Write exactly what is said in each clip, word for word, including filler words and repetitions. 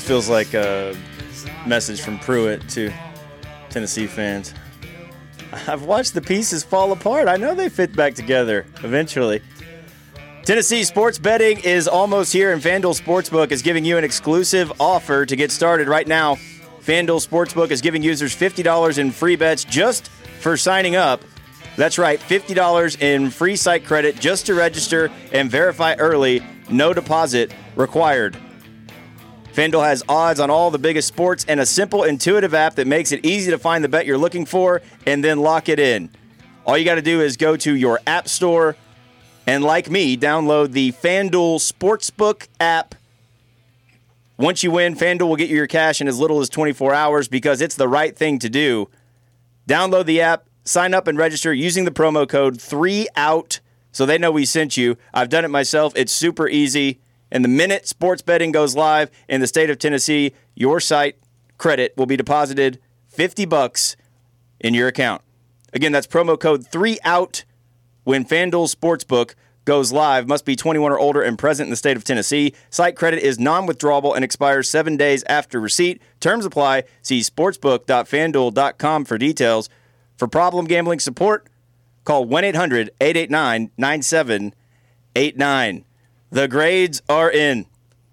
feels like a message from Pruitt to Tennessee fans. I've watched the pieces fall apart. I know they fit back together eventually. Tennessee sports betting is almost here, and FanDuel Sportsbook is giving you an exclusive offer to get started right now. FanDuel Sportsbook is giving users fifty dollars in free bets just for signing up. That's right, fifty dollars in free site credit just to register and verify early. No deposit required. FanDuel has odds on all the biggest sports and a simple, intuitive app that makes it easy to find the bet you're looking for and then lock it in. All you got to do is go to your app store and, like me, download the FanDuel Sportsbook app. Once you win, FanDuel will get you your cash in as little as twenty-four hours because it's the right thing to do. Download the app, sign up, and register using the promo code three out so they know we sent you. I've done it myself. It's super easy. And the minute sports betting goes live in the state of Tennessee, your site credit will be deposited fifty bucks in your account. Again, that's promo code three out when FanDuel Sportsbook goes live. Must be twenty-one or older and present in the state of Tennessee. Site credit is non-withdrawable and expires seven days after receipt. Terms apply. See sportsbook dot fanduel dot com for details. For problem gambling support, call one eight hundred eight eight nine nine seven eight nine. The grades are in.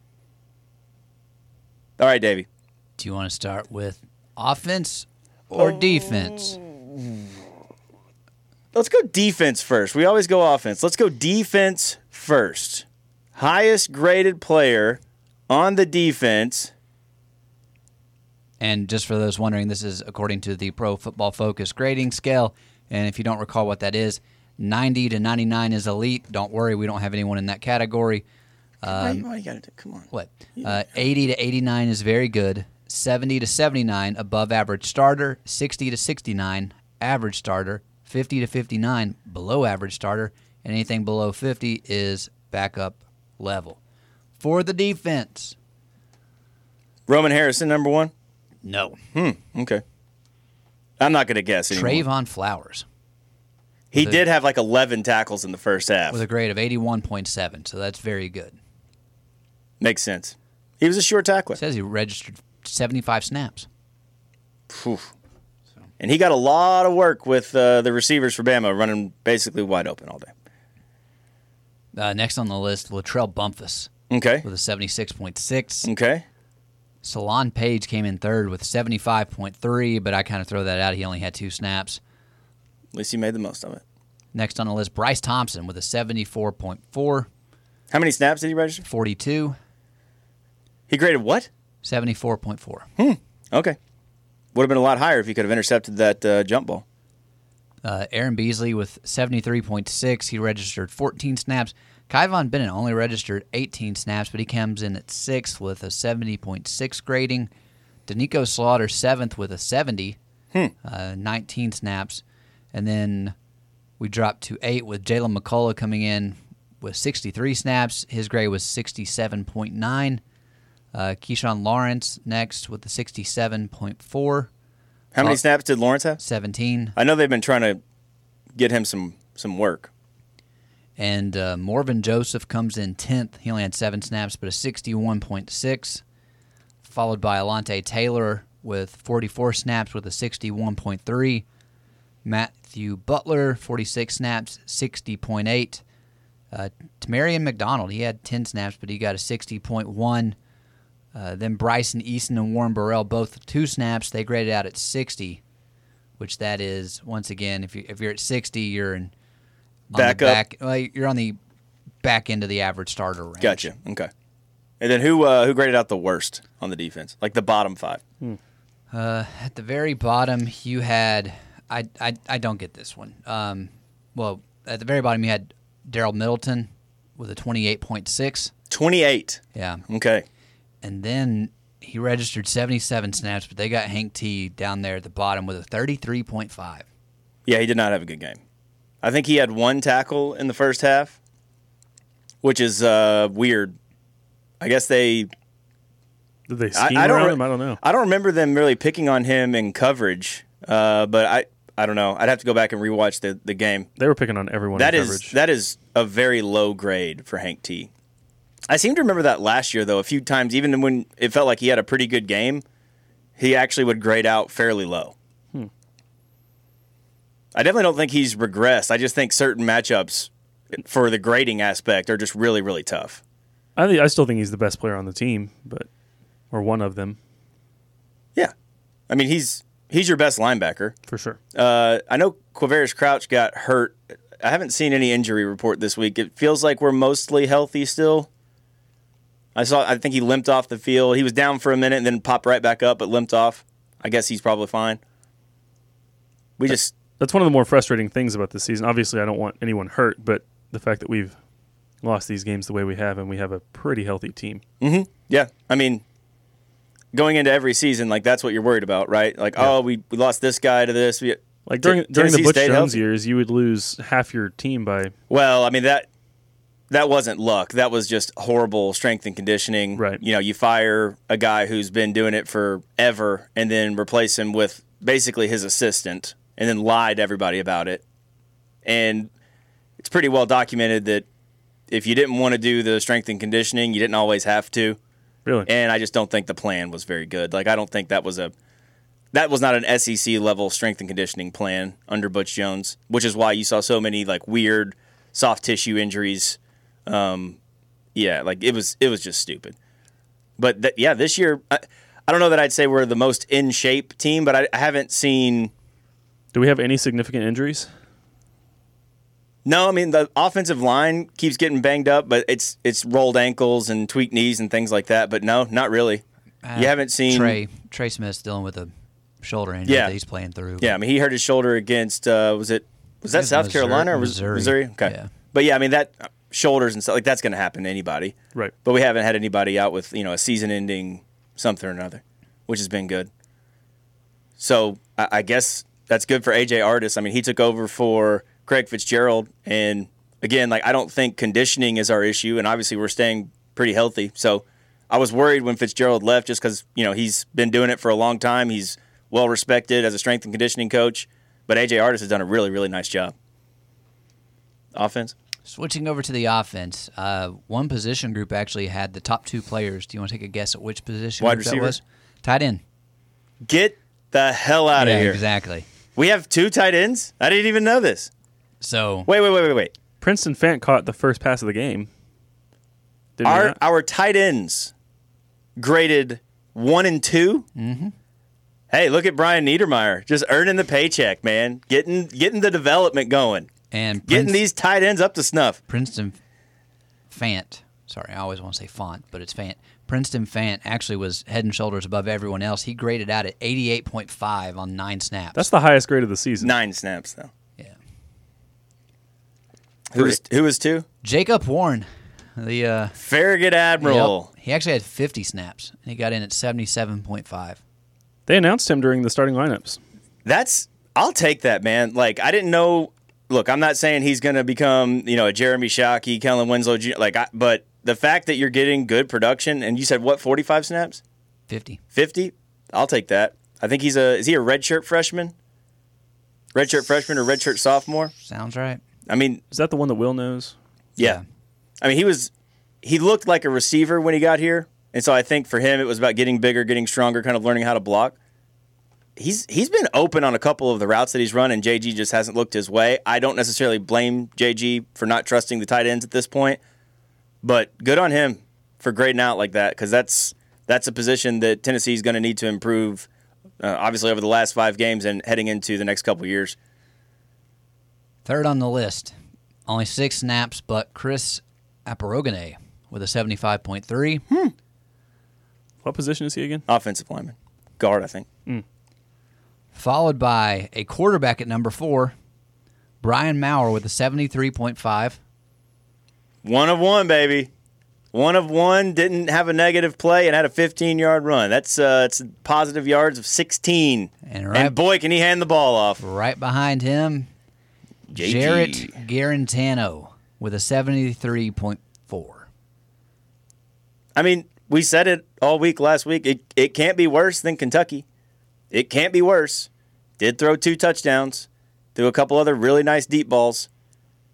All right, Davey. Do you want to start with offense or defense? Let's go defense first. We always go offense. Let's go defense first. Highest graded player on the defense. And just for those wondering, this is according to the Pro Football Focus grading scale. And if you don't recall what that is, ninety to ninety-nine is elite. Don't worry, we don't have anyone in that category. Um, Why you gotta do? Come on. What? Uh, eighty to eighty-nine is very good. seventy to seventy-nine, above average starter. sixty to sixty-nine, average starter. fifty to fifty-nine, below average starter. And anything below fifty is backup level. For the defense. Roman Harrison, number one? No. Hmm, okay. I'm not going to guess anymore. Trayvon Flowers. He a, did have like eleven tackles in the first half. With a grade of eighty-one point seven, so that's very good. Makes sense. He was a short tackler. It says he registered seventy-five snaps. Whew. And he got a lot of work with uh, the receivers for Bama running basically wide open all day. Uh, next on the list, Latrell Bumpus. Okay. With a seventy-six point six. Okay. Salon Page came in third with seventy-five point three, but I kind of throw that out. He only had two snaps. At least he made the most of it. Next on the list, Bryce Thompson with a seventy-four point four. How many snaps did he register? forty-two. He graded what? seventy-four point four. Hmm. Okay. Would have been a lot higher if he could have intercepted that uh, jump ball. Uh, Aaron Beasley with seventy-three point six. He registered fourteen snaps. Kyvon Bennett only registered eighteen snaps, but he comes in at sixth with a seventy point six grading. Danico Slaughter, seventh with a seventy, hmm. uh, nineteen snaps. And then we dropped to eight with Jalen McCullough coming in with sixty-three snaps. His grade was sixty-seven point nine. Uh, Keyshawn Lawrence next with the sixty-seven point four. How many uh, snaps did Lawrence have? seventeen. I know they've been trying to get him some, some work. And uh, Morvin Joseph comes in tenth. He only had seven snaps, but a sixty-one point six. Followed by Alante Taylor with forty-four snaps with a sixty-one point three. Matthew Butler, forty-six snaps, sixty point eight. Uh, Tamarian McDonald, he had ten snaps, but he got a sixty point one. Uh, then Bryson Easton and Warren Burrell, both two snaps. They graded out at sixty, which that is, once again, if, you, if you're at sixty, you're in on back the up. back, well, you're on the back end of the average starter range. Gotcha. Okay. And then who uh, who graded out the worst on the defense? Like the bottom five? Hmm. Uh, at the very bottom, you had I I, I don't get this one. Um, well, at the very bottom, you had Daryl Middleton with a twenty-eight point six. twenty-eight. Yeah. Okay. And then he registered seventy-seven snaps, but they got Hank T down there at the bottom with a thirty-three point five. Yeah, he did not have a good game. I think he had one tackle in the first half, which is uh, weird. I guess they... Did they scheme I, I don't around re- him? I don't know. I don't remember them really picking on him in coverage, uh, but I, I don't know. I'd have to go back and rewatch the, the game. They were picking on everyone That in is coverage. that is a very low grade for Hank T. I seem to remember that last year, though, a few times, even when it felt like he had a pretty good game, he actually would grade out fairly low. Hmm. I definitely don't think he's regressed. I just think certain matchups for the grading aspect are just really, really tough. I think I still think he's the best player on the team, but or one of them. Yeah. I mean, he's he's your best linebacker. For sure. Uh, I know Quavaris Crouch got hurt. I haven't seen any injury report this week. It feels like we're mostly healthy still. I saw. I think he limped off the field. He was down for a minute and then popped right back up, but limped off. I guess he's probably fine. We that, just that's one of the more frustrating things about this season. Obviously, I don't want anyone hurt, but the fact that we've lost these games the way we have, and we have a pretty healthy team. Mm-hmm. Yeah, I mean, going into every season, like that's what you're worried about, right? Like, yeah. oh, we, we lost this guy to this. We, like during T- during the Butch Jones healthy. years, you would lose half your team by. Well, I mean that. That wasn't luck. That was just horrible strength and conditioning. Right. You know, you fire a guy who's been doing it forever and then replace him with basically his assistant and then lie to everybody about it. And it's pretty well documented that if you didn't want to do the strength and conditioning, you didn't always have to. Really? And I just don't think the plan was very good. Like, I don't think that was a that was not an S E C level strength and conditioning plan under Butch Jones, which is why you saw so many like weird soft tissue injuries. Um, yeah, like it was, it was just stupid. But th- yeah, this year, I, I don't know that I'd say we're the most in shape team, but I, I haven't seen. Do we have any significant injuries? No, I mean the offensive line keeps getting banged up, but it's it's rolled ankles and tweaked knees and things like that. But no, not really. Uh, you haven't seen Trey Trey Smith's dealing with a shoulder injury yeah. that he's playing through. Yeah, I mean he hurt his shoulder against uh, was it was that South Missouri, Carolina or was Missouri? Missouri? Okay, Yeah. But yeah, I mean that. Shoulders and stuff like that's going to happen to anybody, right? But we haven't had anybody out with you know a season-ending something or another, which has been good. So I, I guess that's good for A J Artis. I mean, he took over for Craig Fitzgerald, and again, like I don't think conditioning is our issue, and obviously we're staying pretty healthy. So I was worried when Fitzgerald left, just because you know he's been doing it for a long time. He's well respected as a strength and conditioning coach, but A J Artis has done a really, really nice job. Offense. Switching over to the offense, uh, one position group actually had the top two players. Do you want to take a guess at which position Wide group receiver? that was? Tight end. Get the hell out yeah, of here. Exactly. We have two tight ends? I didn't even know this. So Wait, wait, wait, wait, wait. Princeton Fant caught the first pass of the game. Didn't he Our not? our tight ends graded one and two? Mm-hmm. Hey, look at Brian Niedermeyer. Just earning the paycheck, man. Getting getting the development going. and Getting Prince- these tight ends up to snuff. Princeton Fant. Sorry, I always want to say Font, but it's Fant. Princeton Fant actually was head and shoulders above everyone else. He graded out at eighty-eight point five on nine snaps. That's the highest grade of the season. Nine snaps, though. yeah. Who was, who was two? Jacob Warren, the uh, Farragut Admiral. yep, he actually had fifty snaps. And he got in at seventy-seven point five. They announced him during the starting lineups. That's I'll take that, man. Like I didn't know. Look, I'm not saying he's going to become, you know, a Jeremy Shockey, Kellen Winslow, Junior Like, I, but the fact that you're getting good production, and you said what, forty-five snaps, fifty. fifty, I'll take that. I think he's a. Is he a redshirt freshman? Redshirt freshman or redshirt sophomore? Sounds right. I mean, Is that the one that Will knows? yeah. Yeah. I mean, he was. He looked like a receiver when he got here, and so I think for him it was about getting bigger, getting stronger, kind of learning how to block. He's he's been open on a couple of the routes that he's run, and J G just hasn't looked his way. I don't necessarily blame J G for not trusting the tight ends at this point, but good on him for grading out like that, because that's that's a position that Tennessee is going to need to improve, uh, obviously over the last five games and heading into the next couple of years. Third on the list, only six snaps, but Chris Aparogane with a seventy-five point three. Hmm. What position is he again? Offensive lineman, guard, I think. Mm. Followed by a quarterback at number four, Brian Maurer with a seventy-three point five. One of one, baby. One of one, didn't have a negative play and had a fifteen-yard run. That's uh, it's positive yards of sixteen. And right, And boy, can he hand the ball off. right behind him, J G. Jarrett Garantano with a seventy-three point four. I mean, we said it all week last week. It it can't be worse than Kentucky. It can't be worse. Did throw two touchdowns, threw a couple other really nice deep balls.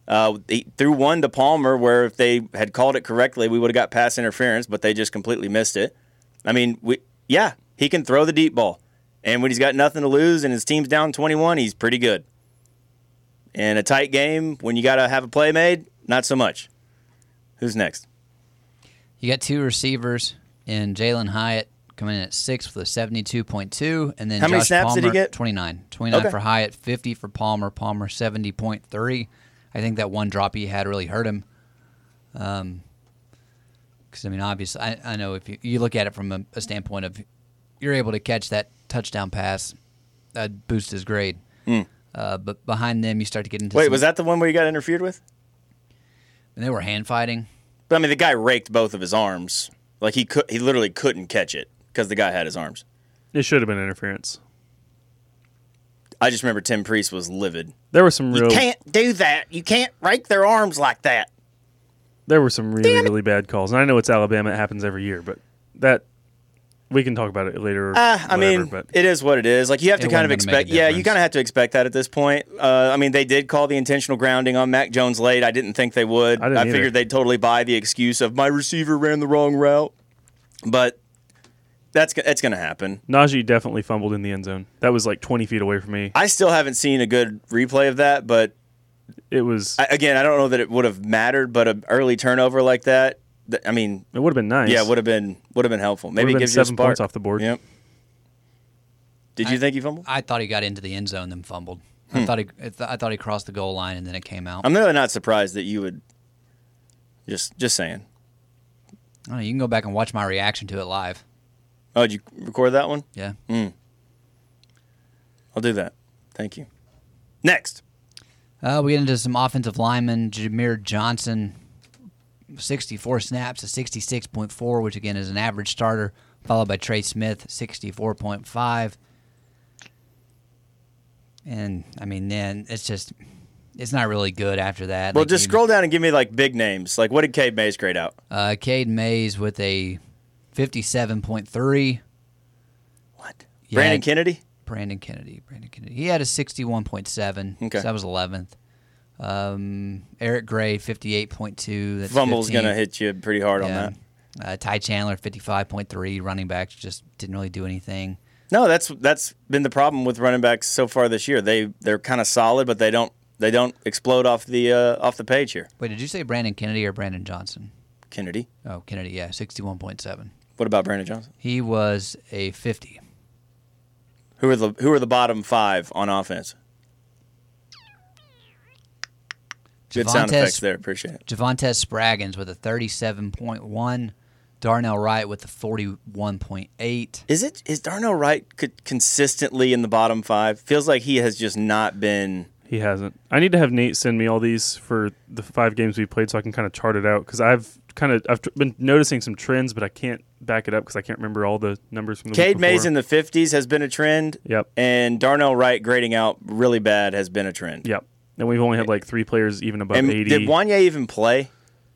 Uh, he threw one to Palmer where if they had called it correctly, we would have got pass interference, but they just completely missed it. I mean, we yeah, he can throw the deep ball. And when he's got nothing to lose and his team's down twenty-one, he's pretty good. In a tight game, when you got to have a play made, not so much. Who's next? You got two receivers in Jalen Hyatt coming in at six with a seventy-two point two, and then How many Josh snaps Palmer, did he get? twenty-nine. twenty-nine Okay. for Hyatt, fifty for Palmer. Palmer seventy point three. I think that one drop he had really hurt him. Um, because I mean, obviously, I, I know if you, you look at it from a, a standpoint of you're able to catch that touchdown pass, that boosts his grade. Mm. Uh, but behind them, you start to get into Wait, some, was that the one where you got interfered with? and they were hand fighting. But I mean, the guy raked both of his arms. Like he could, he literally couldn't catch it because the guy had his arms. It should have been interference. I just remember Tim Priest was livid. There were some real. You can't do that. You can't rake their arms like that. There were some really, really bad calls. And I know it's Alabama. It happens every year. But that, we can talk about it later. Or Uh, I whatever, mean, but it is what it is. Like you have to It kind of wasn't gonna make expect. a Yeah, you difference. kind of have to expect that at this point. Uh, I mean, they did call the intentional grounding on Mac Jones late. I didn't think they would. I didn't either. figured they'd totally buy the excuse of my receiver ran the wrong route. But that's that's going to happen. Najee definitely fumbled in the end zone. That was like twenty feet away from me. I still haven't seen a good replay of that, but It was. I, again, I don't know that it would have mattered. But an early turnover like that, th- I mean, It would have been nice. yeah, would have been would have been helpful. Maybe it Would've been gives you a seven spark. points off the board. Yep. Did you I- think he fumbled? I thought he got into the end zone, then fumbled. I thought he, I th- I thought he crossed the goal line, and then it came out. I'm really not surprised that you would. Just just saying. I don't know, you can go back and watch my reaction to it live. Oh, did you record that one? Yeah. Mm. I'll do that. Thank you. Next. Uh, we get into some offensive linemen. Jameer Johnson, sixty-four snaps to sixty-six point four, which again is an average starter, followed by Trey Smith, sixty-four point five. And, I mean, then it's just, it's not really good after that. Well, Like, just you- scroll down and give me like big names. Like, what did Cade Mays grade out? Uh, Cade Mays with a fifty-seven point three. What? Yeah. Brandon Kennedy? Brandon Kennedy. Brandon Kennedy. He had a sixty-one point seven. Okay. So that was eleventh. Um, Eric Gray, fifty-eight point two. That's Fumble's fifteenth. going to hit you pretty hard on Yeah. that. Uh, Ty Chandler, fifty-five point three. Running backs just didn't really do anything. No, that's that's been the problem with running backs so far this year. They they're kind of solid, but they don't they don't explode off the uh, off the page here. Wait, did you say Brandon Kennedy or Brandon Johnson? Kennedy. Oh, Kennedy, yeah, sixty-one point seven. What about Brandon Johnson? He was a fifty. Who are the who are the bottom five on offense? Good sound Javonte- effects there. Appreciate it. Javonte Spraggins with a thirty-seven point one. Darnell Wright with a forty-one point eight. Is it is Darnell Wright co- consistently in the bottom five? Feels like he has just not been. He hasn't. I need to have Nate send me all these for the five games we played so I can kind of chart it out because I've kind of I've tr- been noticing some trends, but I can't back it up because I can't remember all the numbers from the Cade week Mays before. in the fifties has been a trend. Yep. And Darnell Wright grading out really bad has been a trend. Yep. And we've only had like three players even above And eighty. did Wanye even play?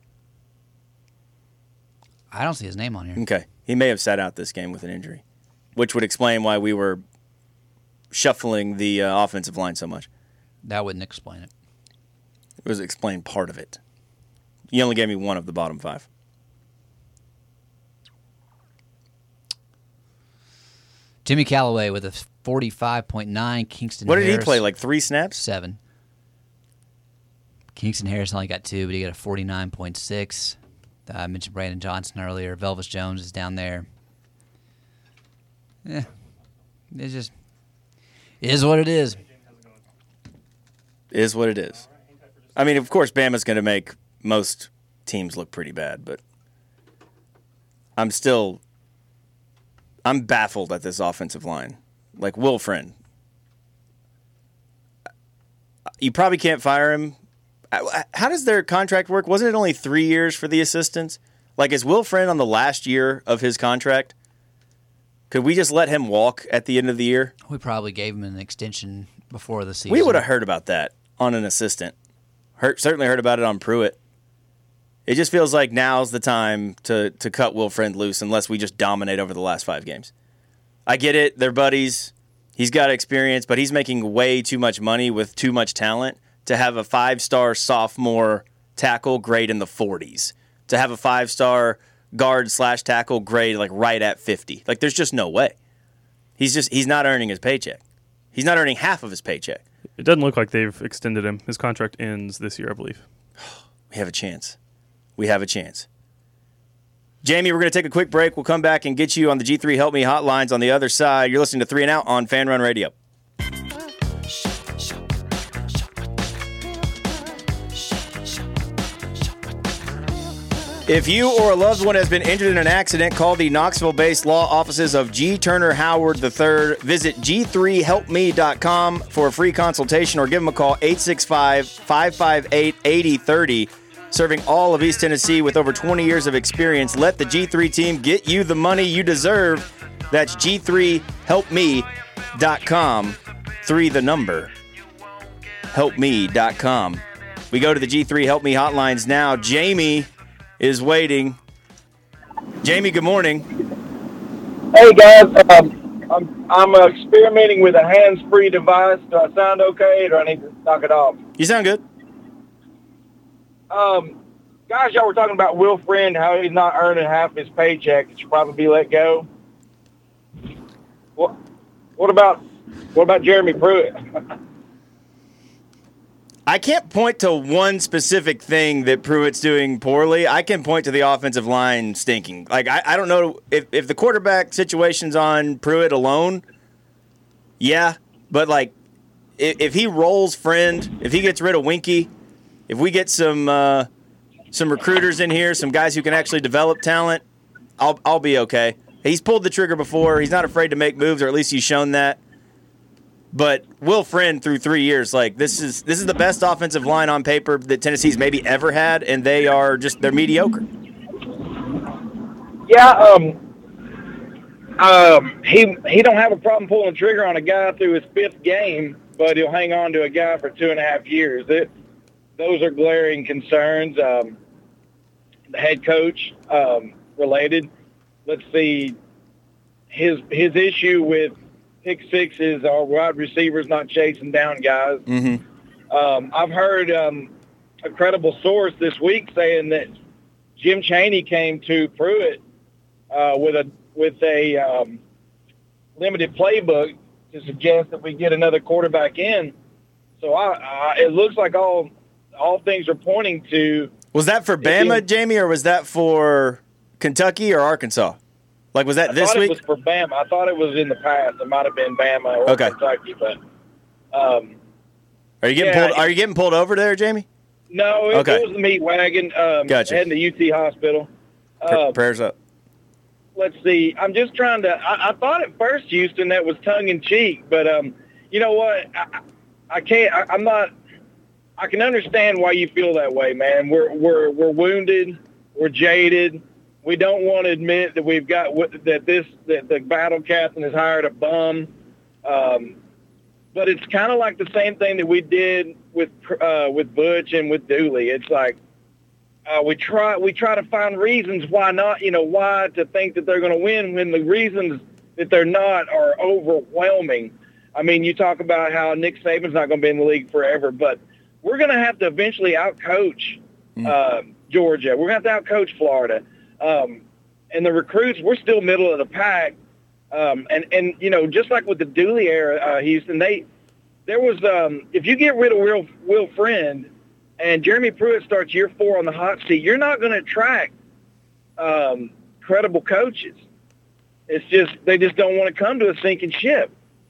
I don't see his name on here. Okay. He may have sat out this game with an injury, which would explain why we were shuffling the uh, offensive line so much. That wouldn't explain it. It was explain part of it. You only gave me one of the bottom five. Jimmy Callaway with a forty-five point nine. Kingston What did Harris, he play, like three snaps? Seven. Kingston Harris only got two, but he got a forty-nine point six. Uh, I mentioned Brandon Johnson earlier. Velvis Jones is down there. Yeah. It's just, it is what it is. Is what it is. I mean, of course, Bama's going to make most teams look pretty bad, but I'm still, I'm baffled at this offensive line. Like Will Friend. You probably can't fire him. How does their contract work? Wasn't it only three years for the assistants? Like, is Will Friend on the last year of his contract? Could we just let him walk at the end of the year? We probably gave him an extension before the season. We would have heard about that on an assistant. Heard, certainly heard about it on Pruitt. It just feels like now's the time to, to cut Will Friend loose unless we just dominate over the last five games. I get it. They're buddies. He's got experience, but he's making way too much money with too much talent to have a five-star sophomore tackle grade in the forties, to have a five-star guard slash tackle grade like right at fifty. Like, there's just no way. He's just he's not earning his paycheck. He's not earning half of his paycheck. It doesn't look like they've extended him. His contract ends this year, I believe. We have a chance. We have a chance. Jamie, we're going to take a quick break. We'll come back and get you on the G three Help Me hotlines on the other side. You're listening to Three and Out on Fan Run Radio. If you or a loved one has been injured in an accident, call the Knoxville-based law offices of G. Turner Howard the third. Visit G three help me dot com for a free consultation or give them a call, eight six five, five five eight, eight zero three zero. Serving all of East Tennessee with over twenty years of experience. Let the G three team get you the money you deserve. That's G three help me dot com. Three the number. help me dot com. We go to the G three Help Me hotlines now. Jamie is waiting. Jamie, good morning. Hey guys, um, I'm I'm uh, experimenting with a hands-free device. Do I sound okay, or do I need to knock it off? You sound good. Um, guys, y'all were talking about Will Friend, how he's not earning half his paycheck. He should probably be let go. What what about what about Jeremy Pruitt? I can't point to one specific thing that Pruitt's doing poorly. I can point to the offensive line stinking. Like, I, I don't know if, if the quarterback situation's on Pruitt alone, yeah. But, like, if, if he rolls Friend, if he gets rid of Winky, if we get some uh, some recruiters in here, some guys who can actually develop talent, I'll I'll be okay. He's pulled the trigger before. He's not afraid to make moves, or at least he's shown that. But Will Friend through three years, like this is this is the best offensive line on paper that Tennessee's maybe ever had, and they are just they're mediocre. Yeah, um, uh, he he don't have a problem pulling the trigger on a guy through his fifth game, but he'll hang on to a guy for two and a half years. It, those are glaring concerns. Um, the head coach um, related. Let's see, his his issue with pick sixes or wide receivers not chasing down guys. Mm-hmm. Um, I've heard um, a credible source this week saying that Jim Chaney came to Pruitt uh, with a with a um, limited playbook to suggest that we get another quarterback in. So I, I, it looks like all all things are pointing to. Was that for Bama, he, Jamie, or was that for Kentucky or Arkansas? Like, was that I this thought week? It was for Bama. I thought it was in the past. It might have been Bama or okay. Kentucky, but. Um, are you getting yeah, pulled? Are you getting pulled over there, Jamie? No, it, okay. it was the meat wagon. Um, gotcha. Heading to U T Hospital. Uh, Prayers up. Let's see. I'm just trying to. I, I thought at first, Houston, that was tongue in cheek, but um, you know what? I, I can't. I, I'm not. I can understand why you feel that way, man. We're we're we're wounded. We're jaded. We don't want to admit that we've got that this that the battle captain has hired a bum. Um, but it's kind of like the same thing that we did with uh, with Butch and with Dooley. It's like uh, we try we try to find reasons why not, you know, why to think that they're going to win when the reasons that they're not are overwhelming. I mean, you talk about how Nick Saban's not going to be in the league forever, but we're going to have to eventually outcoach mm. uh, Georgia. We're going to have to outcoach Florida. Um, and the recruits, we're still middle of the pack. Um, and, and, you know, just like with the Dooley era, uh, Houston, they, there was, um, if you get rid of Will, Will Friend and Jeremy Pruitt starts year four on the hot seat, you're not going to attract um, credible coaches. It's just, they just don't want to come to a sinking ship.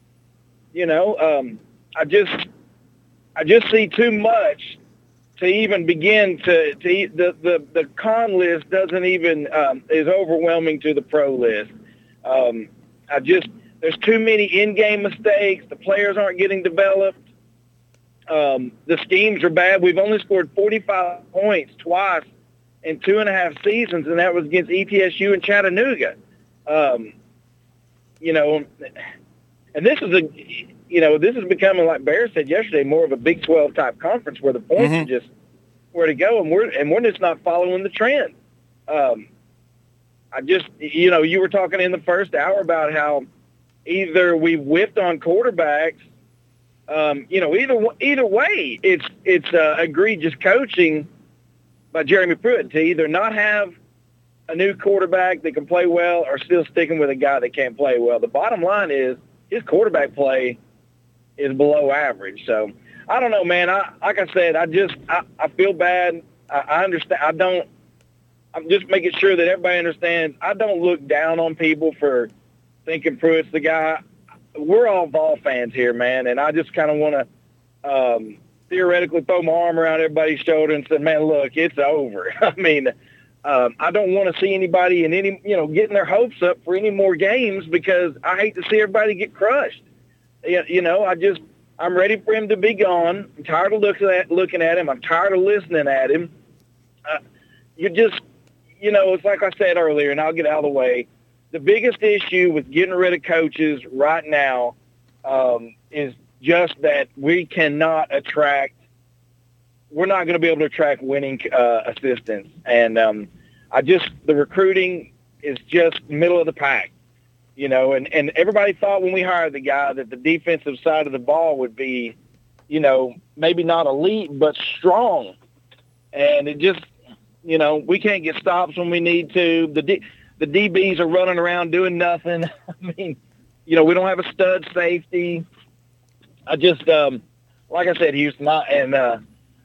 You know, um, I just, I just see too much to even begin to, to the, the, the con list doesn't even, um, is overwhelming to the pro list. Um, I just, there's too many in-game mistakes. The players aren't getting developed. Um, the schemes are bad. We've only scored forty-five points twice in two and a half seasons, and that was against E T S U and Chattanooga. Um, you know, and this is a, you know, this is becoming, like Bear said yesterday, more of a Big twelve type conference where the points mm-hmm. are just where to go, and we're and we're just not following the trend. Um, I just, you know, you were talking in the first hour about how either we whiffed on quarterbacks um, you know, either either way, it's it's uh, egregious coaching by Jeremy Pruitt to either not have a new quarterback that can play well or still sticking with a guy that can't play well. The bottom line is his quarterback play is below average. So I don't know, man. I like I said, I just I, I feel bad. I, I understand. I don't. I'm just making sure that everybody understands. I don't look down on people for thinking Pruitt's the guy. We're all Vol fans here, man, and I just kind of want to um, theoretically throw my arm around everybody's shoulder and say, man, look, it's over. I mean, um, I don't want to see anybody in any, you know, getting their hopes up for any more games because I hate to see everybody get crushed. You, you know, I just, I'm ready for him to be gone. I'm tired of looking at, looking at him. I'm tired of listening at him. Uh, you just, you know, it's like I said earlier, and I'll get out of the way. The biggest issue with getting rid of coaches right now um, is just that we cannot attract, we're not going to be able to attract winning uh, assistants. And um, I just, the recruiting is just middle of the pack, you know, and, and everybody thought when we hired the guy that the defensive side of the ball would be, you know, maybe not elite, but strong. And it just, you know, we can't get stops when we need to. The D, the D Bs are running around doing nothing. I mean, you know, we don't have a stud safety. I just, um, like I said, Houston, I, and uh,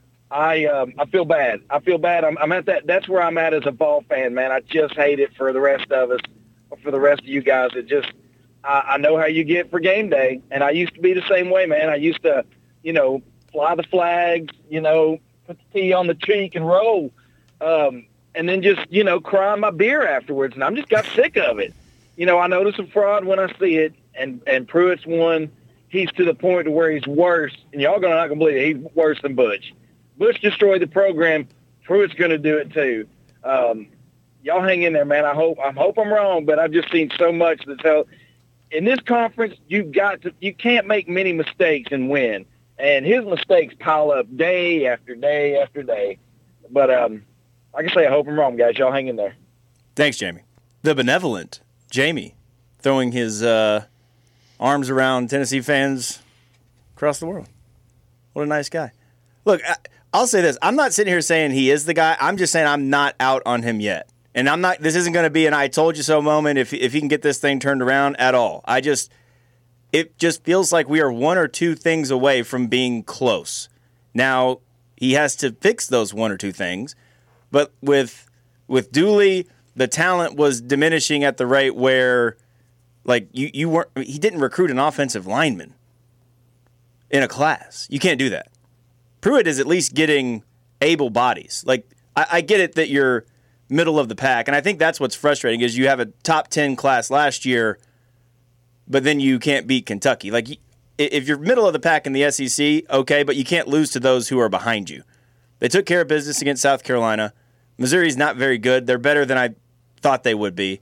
I um, I feel bad. I feel bad. I'm, I'm at that. That's where I'm at as a Vol fan, man. I just hate it for the rest of us, for the rest of you guys. It just, I, I know how you get for game day, and I used to be the same way, man. I used to, you know, fly the flags, you know, put the T on the cheek and roll. Um, and then just, you know, cry my beer afterwards. And I'm just got sick of it. You know, I notice a fraud when I see it, and, and Pruitt's one. He's to the point to where he's worse, and y'all gonna not gonna believe it. He's worse than Butch. Butch destroyed the program. Pruitt's gonna do it too. Um, y'all hang in there, man. I hope I hope I'm wrong, but I've just seen so much that tell. In this conference, you got to you can't make many mistakes and win. And his mistakes pile up day after day after day. But um. Like I say, I hope I'm wrong, guys. Y'all hang in there. Thanks, Jamie. The benevolent Jamie throwing his uh, arms around Tennessee fans across the world. What a nice guy. Look, I, I'll say this. I'm not sitting here saying he is the guy. I'm just saying I'm not out on him yet. And I'm not. This isn't going to be an I told you so moment if, if he can get this thing turned around at all. I just, it just feels like we are one or two things away from being close. Now, he has to fix those one or two things. But with with Dooley, the talent was diminishing at the rate where, like, you, you weren't. He didn't recruit an offensive lineman in a class. You can't do that. Pruitt is at least getting able bodies. Like, I, I get it that you're middle of the pack, and I think that's what's frustrating is you have a top ten class last year, but then you can't beat Kentucky. Like, if you're middle of the pack in the S E C, okay, but you can't lose to those who are behind you. They took care of business against South Carolina. Missouri's not very good. They're better than I thought they would be.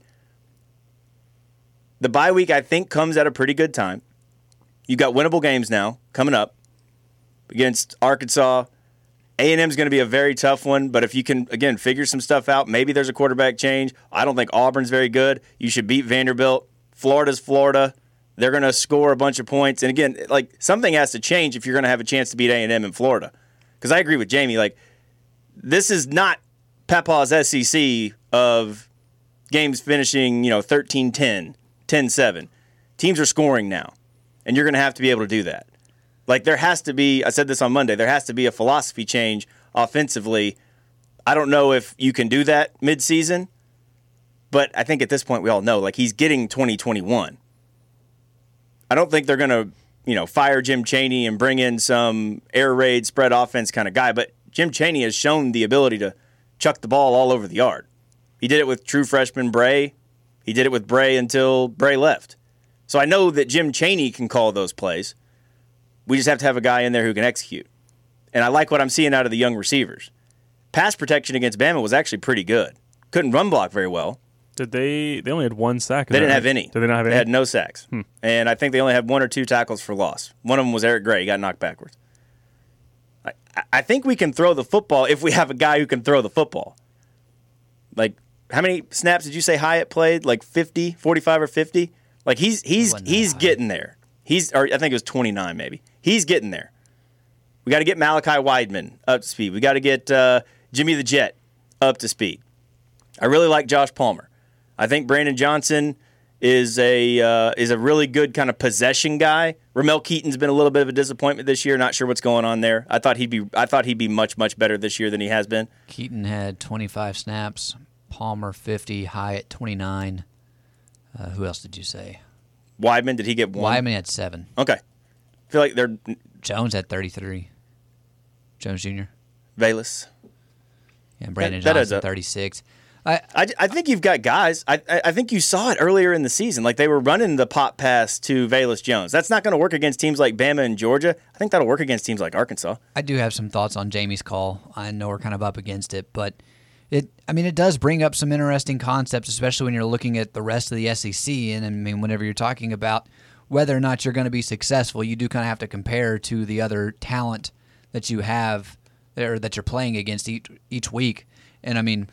The bye week, I think, comes at a pretty good time. You've got winnable games now coming up against Arkansas. A and M's going to be a very tough one, but if you can, again, figure some stuff out, maybe there's a quarterback change. I don't think Auburn's very good. You should beat Vanderbilt. Florida's Florida. They're going to score a bunch of points. And again, like something has to change if you're going to have a chance to beat A and M in Florida. Because I agree with Jamie. Like, this is not Papaw's S E C of games finishing, you know, thirteen ten, ten seven. Teams are scoring now, and you're going to have to be able to do that. Like, there has to be, I said this on Monday, there has to be a philosophy change offensively. I don't know if you can do that midseason, but I think at this point we all know, like, he's getting twenty twenty-one. I don't think they're going to, you know, fire Jim Chaney and bring in some air raid spread offense kind of guy. But Jim Chaney has shown the ability to chuck the ball all over the yard. He did it with true freshman Bray. He did it with Bray until Bray left. So I know that Jim Chaney can call those plays. We just have to have a guy in there who can execute. And I like what I'm seeing out of the young receivers. Pass protection against Bama was actually pretty good. Couldn't run block very well. Did they? They only had one sack. They didn't have any. Did they not have any? They had no sacks. Hmm. And I think they only had one or two tackles for loss. One of them was Eric Gray. He got knocked backwards. I, I think we can throw the football if we have a guy who can throw the football. Like, how many snaps did you say Hyatt played? Like fifty, forty-five or fifty? Like, he's he's he's getting there. He's, or I think it was twenty-nine maybe. He's getting there. We got to get Malachi Weidman up to speed. We got to get uh, Jimmy the Jet up to speed. I really like Josh Palmer. I think Brandon Johnson is a uh, is a really good kind of possession guy. Ramel Keaton's been a little bit of a disappointment this year. Not sure what's going on there. I thought he'd be I thought he'd be much much better this year than he has been. Keaton had twenty-five snaps. Palmer fifty. Hyatt twenty-nine. Uh, who else did you say? Weidman, did he get one? Weidman had seven. Okay. I feel like they're Jones had thirty-three. Jones Junior Valus. Yeah, Brandon That- that adds Johnson up. thirty-six. I, I, I think you've got guys. I, I I think you saw it earlier in the season. Like they were running the pop pass to Valus Jones. That's not going to work against teams like Bama and Georgia. I think that'll work against teams like Arkansas. I do have some thoughts on Jamie's call. I know we're kind of up against it, but it I mean it does bring up some interesting concepts, especially when you're looking at the rest of the S E C. And I mean, whenever you're talking about whether or not you're going to be successful, you do kind of have to compare to the other talent that you have or that you're playing against each each week. And I mean,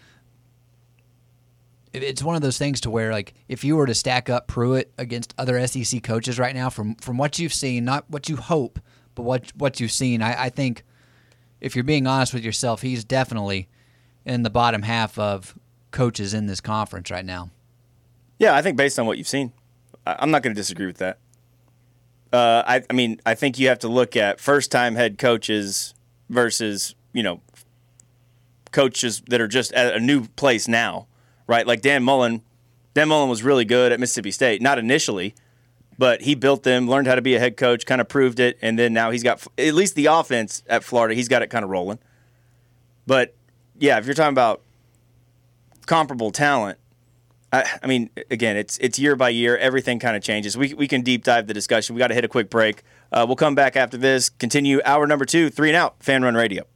it's one of those things to where, like, if you were to stack up Pruitt against other S E C coaches right now, from from what you've seen, not what you hope, but what what you've seen, I, I think if you're being honest with yourself, he's definitely in the bottom half of coaches in this conference right now. Yeah, I think based on what you've seen, I- I'm not going to disagree with that. Uh, I, I mean, I think you have to look at first-time head coaches versus, you know, coaches that are just at a new place now, right? Like Dan Mullen. Dan Mullen was really good at Mississippi State, not initially, but he built them, learned how to be a head coach, kind of proved it, and then now he's got at least the offense at Florida. He's got it kind of rolling. But, yeah, if you're talking about comparable talent, I, I mean, again, it's it's year by year. Everything kind of changes. We we can deep dive the discussion. We got to hit a quick break. Uh, we'll come back after this. Continue hour number two, three and out, Fan Run Radio.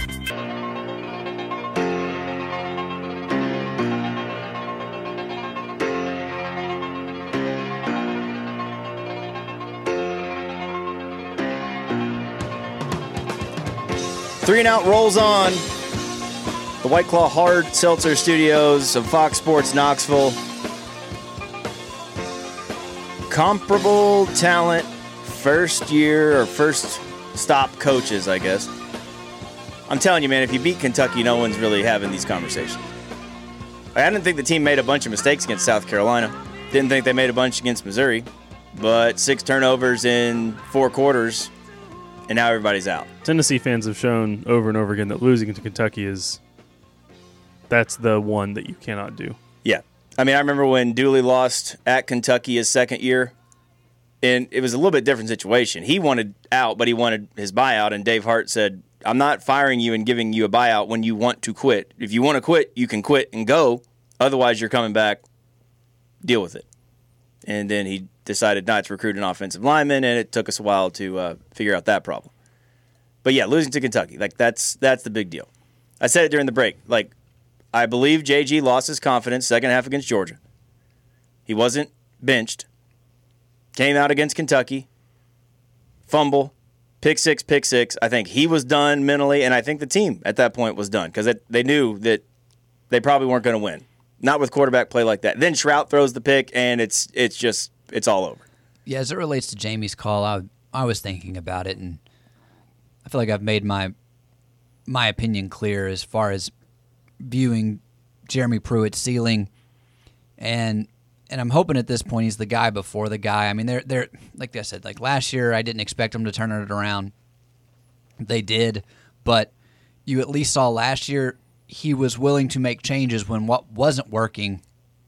Three and out rolls on. The White Claw Hard Seltzer Studios of Fox Sports Knoxville. Comparable talent, first year or first stop coaches, I guess. I'm telling you, man, if you beat Kentucky, no one's really having these conversations. I didn't think the team made a bunch of mistakes against South Carolina. Didn't think they made a bunch against Missouri. But six turnovers in four quarters, and now everybody's out. Tennessee fans have shown over and over again that losing to Kentucky is that's the one that you cannot do. Yeah. I mean, I remember when Dooley lost at Kentucky his second year, and it was a little bit different situation. He wanted out, but he wanted his buyout, and Dave Hart said, I'm not firing you and giving you a buyout when you want to quit. If you want to quit, you can quit and go. Otherwise, you're coming back. Deal with it. And then he decided not to recruit an offensive lineman, and it took us a while to uh, figure out that problem. But, yeah, losing to Kentucky, like that's that's the big deal. I said it during the break. Like, I believe J G lost his confidence second half against Georgia. He wasn't benched. Came out against Kentucky. Fumble. Pick six, pick six. I think he was done mentally, and I think the team at that point was done because they knew that they probably weren't going to win. Not with quarterback play like that. Then Trout throws the pick, and it's it's just it's all over. Yeah, as it relates to Jamie's call, I I was thinking about it, and I feel like I've made my my opinion clear as far as viewing Jeremy Pruitt's ceiling, and and I'm hoping at this point he's the guy before the guy. I mean, they're they're like I said, like last year I didn't expect them to turn it around. They did, but you at least saw last year he was willing to make changes when what wasn't working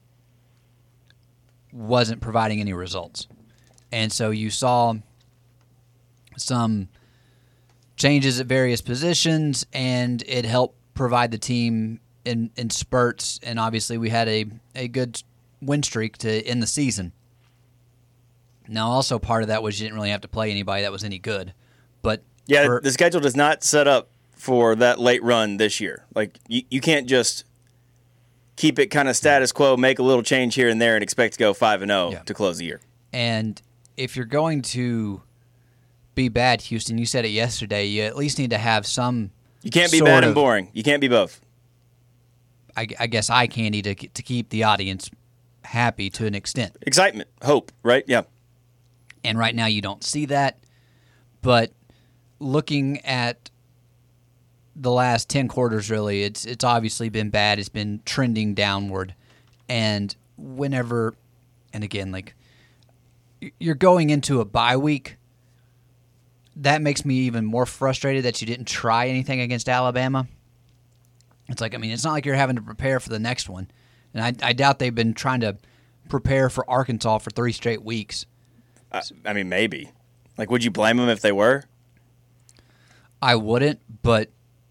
wasn't providing any results. And so you saw some changes at various positions, and it helped provide the team in, in spurts. And obviously we had a, a good win streak to end the season. Now, also part of that was you didn't really have to play anybody that was any good. But Yeah, for, the schedule does not set up for that late run this year. Like, you, you can't just keep it kind of status quo, make a little change here and there, and expect to go five and oh Yeah. to close the year. And if you're going to be bad, Houston, you said it yesterday, you at least need to have some. You can't be sort bad of, and boring. You can't be both. I, I guess eye candy to to keep the audience happy to an extent. Excitement, hope, right? Yeah. And right now you don't see that. But looking at the last ten quarters, really, it's it's obviously been bad. It's been trending downward. And whenever, and again, like, you're going into a bye week, that makes me even more frustrated that you didn't try anything against Alabama. It's like, I mean, it's not like you're having to prepare for the next one. And I, I doubt they've been trying to prepare for Arkansas for three straight weeks. I, I mean, maybe. Like, would you blame them if they were? I wouldn't, but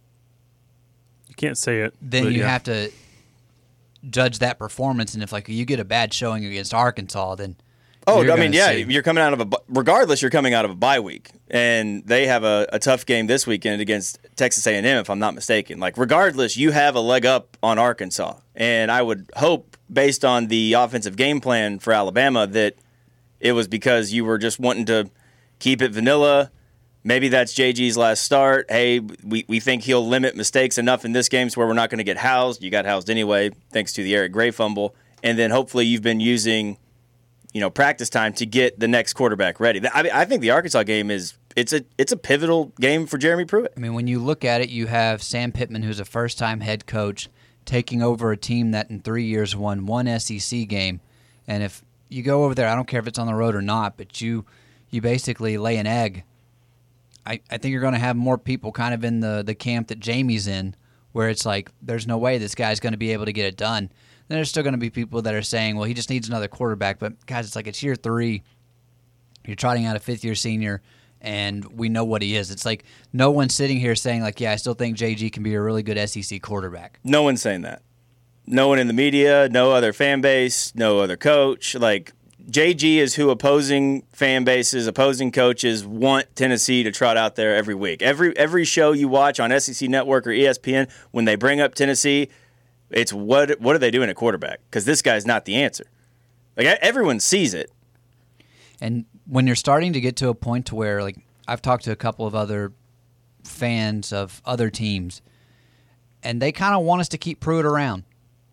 You can't say it. then but you yeah. have to judge that performance. And if, like, you get a bad showing against Arkansas, then Oh, you're I mean, gonna yeah, see- you're coming out of a bu- regardless. You're coming out of a bye week, and they have a, a tough game this weekend against Texas A and M, if I'm not mistaken. Like, regardless, you have a leg up on Arkansas, and I would hope, based on the offensive game plan for Alabama, that it was because you were just wanting to keep it vanilla. Maybe that's J G's last start. Hey, we, we think he'll limit mistakes enough in this game to where we're not going to get housed. You got housed anyway, thanks to the Eric Gray fumble, and then hopefully you've been using, you know, practice time to get the next quarterback ready. I mean, I think the Arkansas game is it's a it's a pivotal game for Jeremy Pruitt. I mean, when you look at it, you have Sam Pittman, who's a first-time head coach, taking over a team that in three years won one S E C game. And if you go over there, I don't care if it's on the road or not, but you you basically lay an egg. I, I think you're going to have more people kind of in the, the camp that Jamie's in, where it's like, there's no way this guy's going to be able to get it done. Then there's still going to be people that are saying, well, he just needs another quarterback. But, guys, it's like it's year three. You're trotting out a fifth-year senior, and we know what he is. It's like no one's sitting here saying, like, yeah, I still think J G can be a really good S E C quarterback. No one's saying that. No one in the media, no other fan base, no other coach. Like, J G is who opposing fan bases, opposing coaches want Tennessee to trot out there every week. Every every show you watch on S E C Network or E S P N, when they bring up Tennessee, it's what what are they doing at quarterback? Because this guy's not the answer. Like, everyone sees it. And when you're starting to get to a point to where, like, I've talked to a couple of other fans of other teams, and they kind of want us to keep Pruitt around.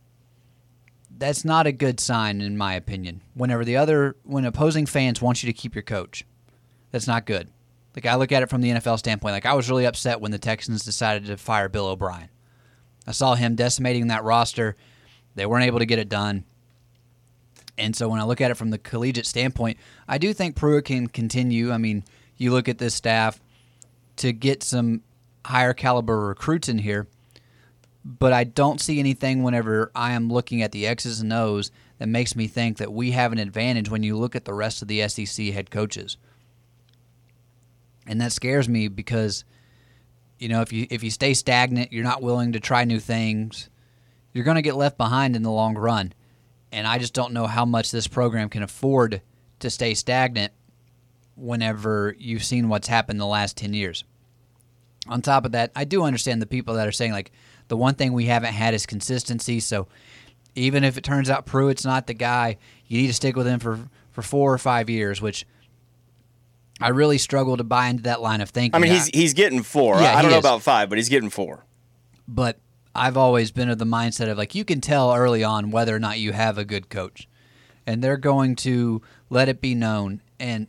That's not a good sign, in my opinion. Whenever the other, when opposing fans want you to keep your coach, that's not good. Like, I look at it from the N F L standpoint. Like, I was really upset when the Texans decided to fire Bill O'Brien. I saw him decimating that roster. They weren't able to get it done. And so when I look at it from the collegiate standpoint, I do think Pruitt can continue. I mean, you look at this staff to get some higher caliber recruits in here, but I don't see anything whenever I am looking at the X's and O's that makes me think that we have an advantage when you look at the rest of the S E C head coaches. And that scares me because, you know, if you if you stay stagnant, you're not willing to try new things, you're going to get left behind in the long run. And I just don't know how much this program can afford to stay stagnant whenever you've seen what's happened the last ten years. On top of that, I do understand the people that are saying, like, the one thing we haven't had is consistency. So even if it turns out Pruitt's not the guy, you need to stick with him for, for four or five years, which I really struggle to buy into that line of thinking. I mean, he's he's getting four. Yeah, I don't he know is. about five, but he's getting four. But I've always been of the mindset of, like, you can tell early on whether or not you have a good coach. And they're going to let it be known. And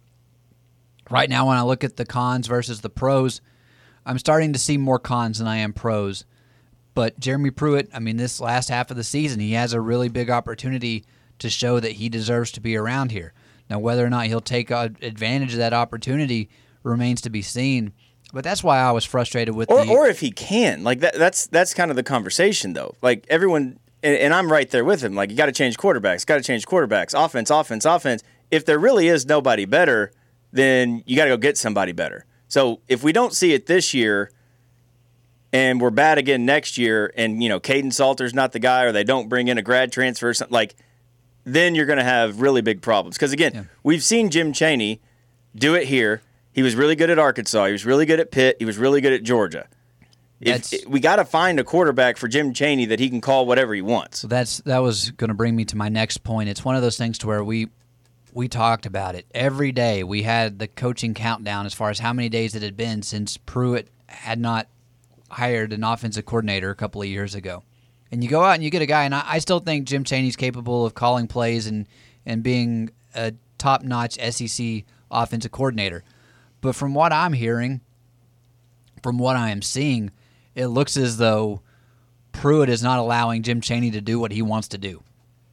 right now when I look at the cons versus the pros, I'm starting to see more cons than I am pros. But Jeremy Pruitt, I mean, this last half of the season, he has a really big opportunity to show that he deserves to be around here. Now, whether or not he'll take advantage of that opportunity remains to be seen. But that's why I was frustrated with Or the... or if he can. Like, that that's that's kind of the conversation, though. Like, everyone, and, and I'm right there with him. Like, you got to change quarterbacks, got to change quarterbacks, offense, offense, offense. If there really is nobody better, then you got to go get somebody better. So if we don't see it this year and we're bad again next year and, you know, Caden Salter's not the guy or they don't bring in a grad transfer or something, like, then you're going to have really big problems. Because, again, Yeah. we've seen Jim Chaney do it here. He was really good at Arkansas. He was really good at Pitt. He was really good at Georgia. If, That's- we got to find a quarterback for Jim Chaney that he can call whatever he wants. So that's that was going to bring me to my next point. It's one of those things to where we we talked about it every day. We had the coaching countdown as far as how many days it had been since Pruitt had not hired an offensive coordinator a couple of years ago. And you go out and you get a guy, and I, I still think Jim Chaney's capable of calling plays and and being a top-notch S E C offensive coordinator. But from what I'm hearing, from what I am seeing, it looks as though Pruitt is not allowing Jim Chaney to do what he wants to do.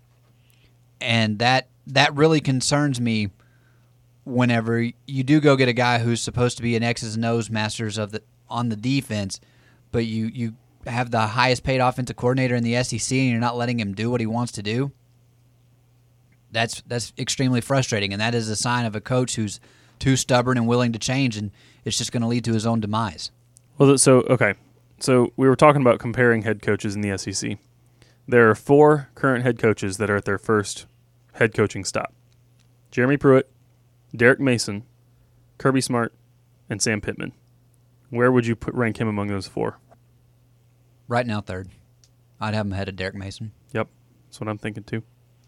And that that really concerns me whenever you do go get a guy who's supposed to be an X's and O's masters of the on the defense, but you, you have the highest paid offensive coordinator in the S E C and you're not letting him do what he wants to do. That's that's extremely frustrating, and that is a sign of a coach who's too stubborn and willing to change, and it's just going to lead to his own demise. Well, so, okay. So we were talking about comparing head coaches in the S E C. There are four current head coaches that are at their first head coaching stop. Jeremy Pruitt, Derek Mason, Kirby Smart, and Sam Pittman. Where would you put rank him among those four? Right now, third. I'd have him ahead of Derek Mason. Yep, that's what I'm thinking too.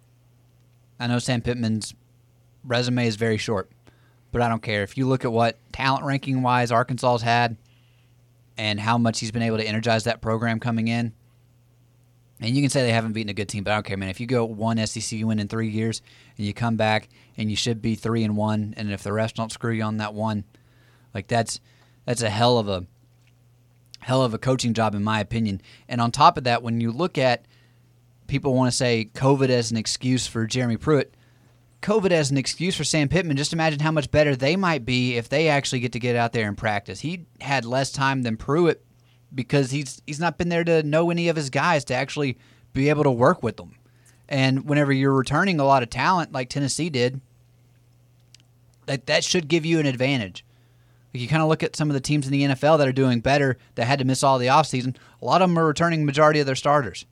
I know Sam Pittman's resume is very short, but I don't care. If you look at what talent ranking-wise Arkansas's had and how much he's been able to energize that program coming in, and you can say they haven't beaten a good team, but I don't care, man. If you go one S E C win in three years and you come back and you should be three and one, and if the rest don't screw you on that one, like that's that's a hell of a hell of a coaching job in my opinion. And on top of that, when you look at people want to say COVID as an excuse for Jeremy Pruitt, COVID as an excuse for Sam Pittman. Just imagine how much better they might be if they actually get to get out there and practice. He had less time than Pruitt because he's he's not been there to know any of his guys to actually be able to work with them. And whenever you're returning a lot of talent like Tennessee did, that that should give you an advantage. Like you kind of look at some of the teams in the N F L that are doing better that had to miss all the offseason. A lot of them are returning the majority of their starters.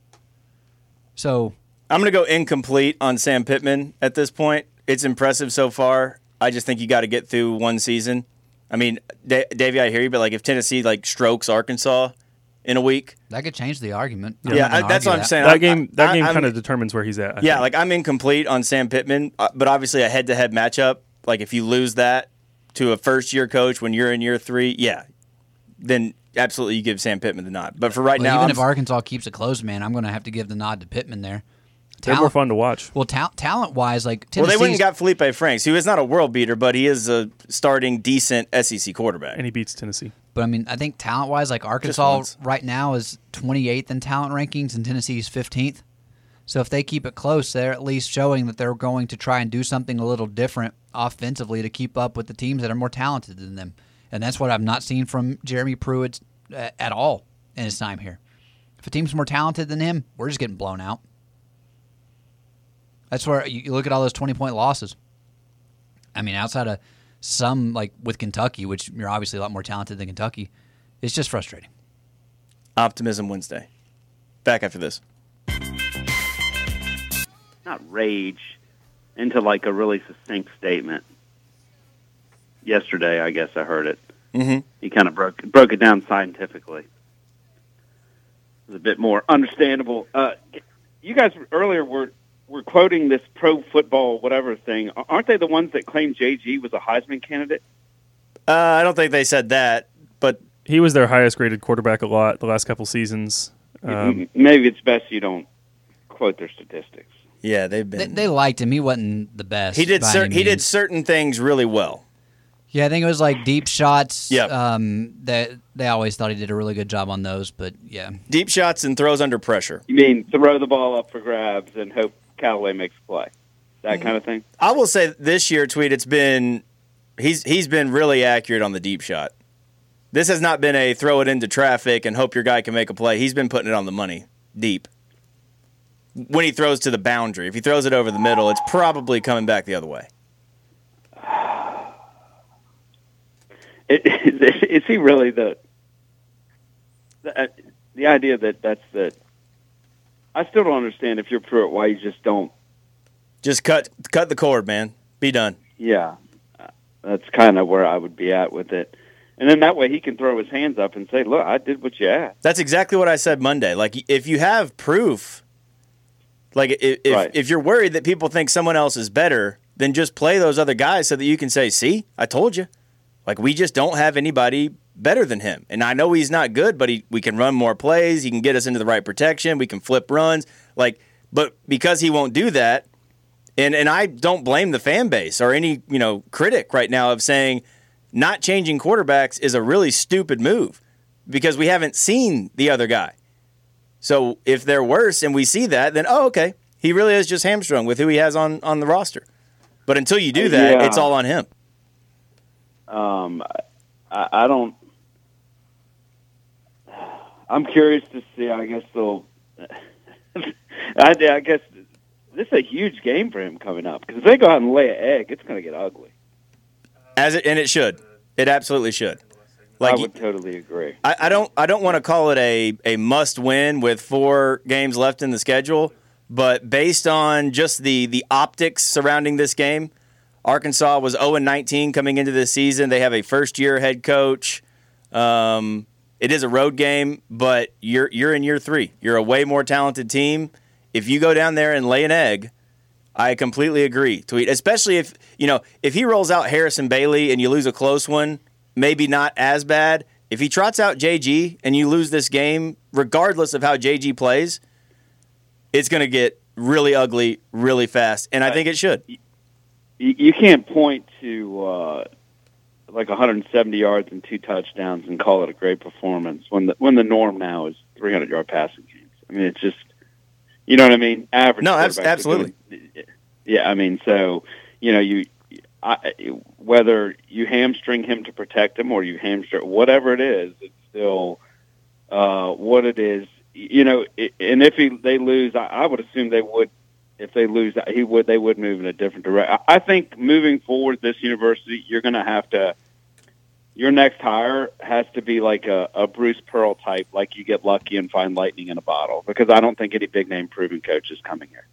So I'm going to go incomplete on Sam Pittman at this point. It's impressive so far. I just think you got to get through one season. I mean, D- Davey, I hear you, but like if Tennessee like strokes Arkansas in a week, that could change the argument. Yeah, yeah I, that's what I'm that. saying. That I, game, that I, game I'm, kind of determines where he's at. I yeah, think. like I'm incomplete on Sam Pittman, but obviously a head-to-head matchup. Like if you lose that to a first-year coach when you're in year three, yeah, then absolutely you give Sam Pittman the nod. But for right well, now, even I'm, if Arkansas keeps it close, man, I'm going to have to give the nod to Pittman there. They're more fun to watch. Well, ta- talent-wise, like well, they Tennessee's, went and got Felipe Franks, who is not a world beater, but he is a starting decent S E C quarterback. And he beats Tennessee. But I mean, I think talent-wise, like Arkansas right now is twenty-eighth in talent rankings, and Tennessee's fifteenth. So if they keep it close, they're at least showing that they're going to try and do something a little different offensively to keep up with the teams that are more talented than them. And that's what I've not seen from Jeremy Pruitt at all in his time here. If a team's more talented than him, we're just getting blown out. That's where you look at all those twenty-point losses. I mean, outside of some, like with Kentucky, which you're obviously a lot more talented than Kentucky, it's just frustrating. Optimism Wednesday. Back after this. Not rage, into like a really succinct statement. Yesterday, I guess I heard it. Mm-hmm. He kind of broke broke it down scientifically. It was a bit more understandable. Uh, you guys earlier were were quoting this pro football whatever thing. Aren't they the ones that claimed J G was a Heisman candidate? Uh, I don't think they said that, but he was their highest graded quarterback a lot the last couple seasons. Um, Maybe it's best you don't quote their statistics. Yeah, they've been. They, they liked him. He wasn't the best. He did. by Cer- any he did means. certain things really well. Yeah, I think it was like deep shots. Yep. Um, that they always thought he did a really good job on those, but yeah. Deep shots and throws under pressure. You mean throw the ball up for grabs and hope Callaway makes a play? That mm-hmm. kind of thing? I will say this year, Tweet, it's been he's he's been really accurate on the deep shot. This has not been a throw it into traffic and hope your guy can make a play. He's been putting it on the money, deep. When he throws to the boundary. If he throws it over the middle, it's probably coming back the other way. Is, is he really the the, uh, the idea that that's the? I still don't understand if you're Pruitt why you just don't. Just cut cut the cord, man. Be done. Yeah, uh, that's kind of where I would be at with it, and then that way he can throw his hands up and say, "Look, I did what you asked." That's exactly what I said Monday. Like if you have proof, like if if, right. if you're worried that people think someone else is better, then just play those other guys so that you can say, "See, I told you." Like, we just don't have anybody better than him. And I know he's not good, but he, we can run more plays. He can get us into the right protection. We can flip runs. Like, but because he won't do that, and, and I don't blame the fan base or any, you know, critic right now of saying not changing quarterbacks is a really stupid move because we haven't seen the other guy. So if they're worse and we see that, then, oh, okay, he really is just hamstrung with who he has on, on the roster. But until you do that, Yeah. it's all on him. Um, I, I don't. I'm curious to see. I guess they'll. I, I guess this is a huge game for him coming up because if they go out and lay an egg, it's going to get ugly. As it and it should, it absolutely should. I Like would totally agree. I, I don't I don't want to call it a, a must win with four games left in the schedule, but based on just the the optics surrounding this game, Arkansas was oh and nineteen coming into this season. They have a first year head coach. Um, it is a road game, but you're you're in year three. You're a way more talented team. If you go down there and lay an egg, I completely agree. Tweet, especially if you know if he rolls out Harrison Bailey and you lose a close one, maybe not as bad. If he trots out J G and you lose this game, regardless of how J G plays, it's going to get really ugly really fast, and I think it should. You, you can't point to uh, like one hundred seventy yards and two touchdowns and call it a great performance when the when the norm now is three hundred yard passing games. I mean, it's just, you know what I mean? Average. No, abs- quarterbacks are absolutely. gonna- yeah, I mean, so you know, you I, whether you hamstring him to protect him or you hamstring whatever it is, it's still uh, what it is. You know, it, and if he, they lose, I, I would assume they would. If they lose, he would. They would move in a different direction. I think moving forward, this university, you're going to have to. Your next hire has to be like a, a Bruce Pearl type, like you get lucky and find lightning in a bottle. Because I don't think any big name proven coach is coming here.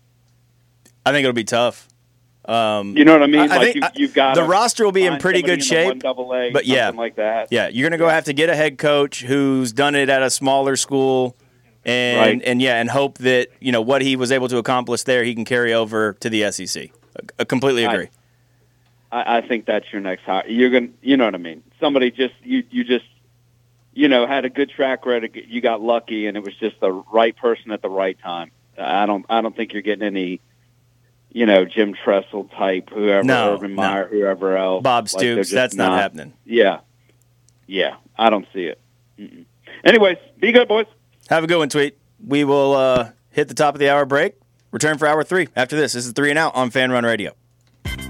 I think it'll be tough. Um, You know what I mean? I- I like think you, I- you've got the roster will be in find pretty somebody good in the shape, one double A, but yeah. something like that. Yeah, you're going to go have to get a head coach who's done it at a smaller school, and Right. and yeah, and hope that you know what he was able to accomplish there, he can carry over to the S E C. I completely I- agree. I, I think that's your next hire. You're gonna, you know what I mean? Somebody just you, you just, you know, had a good track record. You got lucky, and it was just the right person at the right time. I don't, I don't think you're getting any, you know, Jim Tressel type, whoever, No, Urban no. Meyer, whoever else. Bob Like, they're Stoops, just that's not, happening. Yeah, yeah, I don't see it. Mm-mm. Anyways, be good, boys. Have a good one, Tweet. We will uh, hit the top of the hour break. Return for hour three after this. This is Three and Out on Fan Run Radio.